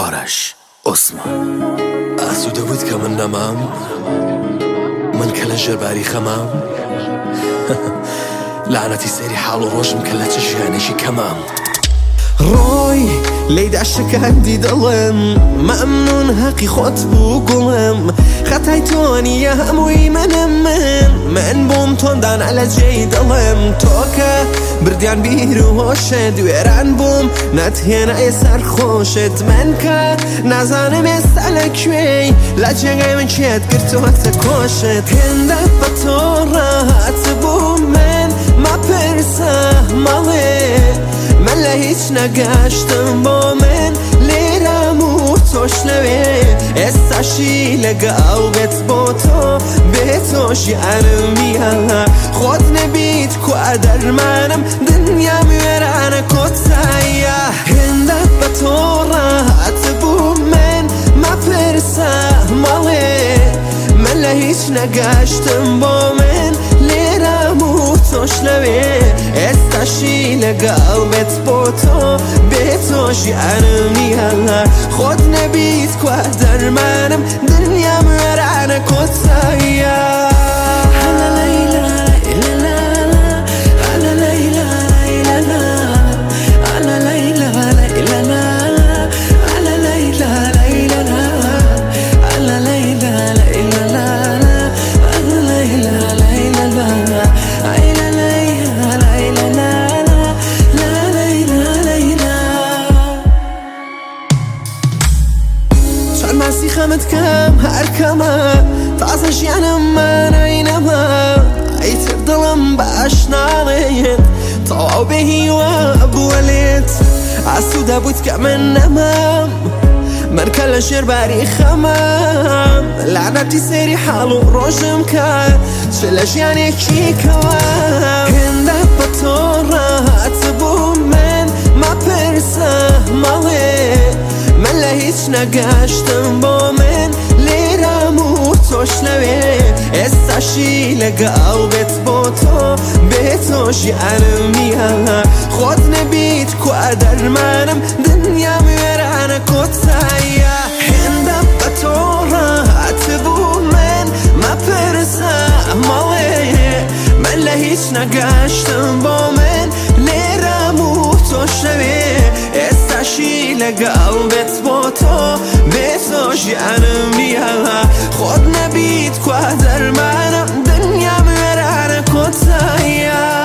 آرش عثمان ئاسوودە بوویت کە من نەمام، من کە لە ژێرباری خەمام لعنەتی سەیری حاڵ و ڕۆژم کە لە چ ژیانێکی کەمام. ڕۆی لێیدا شەکاندی دڵم، مەمنون هەقی خۆت بوو گوڵم، خەتای تۆ نییە هەمووی منم، من بووم تۆندانە لە جێی دڵم، تۆ کە بردیان بیر و هۆشت وێران بووم نەتهێنای سەرخۆشت، من کە نازانم ئێستا لەکوێی لە جێگای من چێت گرتووەتە کۆشت، هێندە بە تۆ ڕاهات بووم من مەپرسە مەڵێ من لە هیچ نەگەشتم بۆ من لێرەم و تۆش لەوێ، ئێستاشی لەگەڵ بێت بۆ تۆ بێت تۆش یارمیە، خۆت نەبیت کوا دەرمانم دنیام وێرانە کۆتاییە، هێندە بە تۆ ڕاهات بووم من مەپرسە مەڵێ من لە هیچ نەگەشتم بۆ من لێرەم و تۆش لەوێ، ئێستاشی لەگەڵ بێت بۆ تۆ بێت تۆش یارمیە، خۆت نەبیت کوا دەرمانم دنیام وێرانە کۆتاییە. ماسی خەمت کەم هەر کەمە تازە ژیانم مانەینەمە، ئەیتر دڵم باش ناڵێت تەواو بێ هیوا بووە لێت، ئاسوودە بوویت کە من نەمام، من کە لە ژێرباری خەمام، لعنەتی سەیری حاڵ و ڕۆژم کات چ لە ژیانێکی کەوام، هێندە بە تۆ ڕاهات بووم من مەپرسە مەڵێ من لە هیچ نەگەشتم بۆ من لێرەم و تۆش لەوێ، ئێستاشی لەگەڵ بێت بۆ تۆ بێت تۆش یارمیە، خۆت نەبیت کوا دەرمانم دنیام وێرانە کۆتاییە، هێندە بە تۆ ڕاهات بووم من مەپرسە مەڵێ من لە هیچ نەگەشتم بۆ من لێرەم و تۆش لەوێ، ئێستاشی لەگەڵ بێت بۆ تۆ بێت تۆش یارمیە، خۆت نەبیت کوا دەرمانم دنیام وێرانە کۆتاییە.